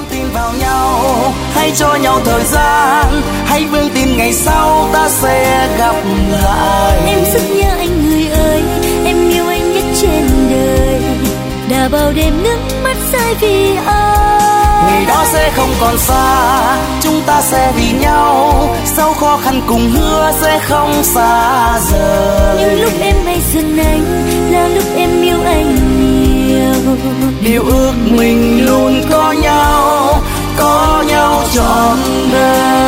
tin vào nhau, hãy cho nhau thời gian, hãy vững tin ngày sau ta sẽ gặp lại. Em rất nhớ anh người ơi, em yêu anh nhất trên đời, đã bao đêm nước mắt rơi vì anh. Ngày đó sẽ không còn xa, chúng ta sẽ vì nhau, sau khó khăn cùng hứa sẽ không xa rời. Nhưng lúc em hay dừng anh là lúc em yêu anh nhiều. Điều ước mình luôn có nhau trọn đời.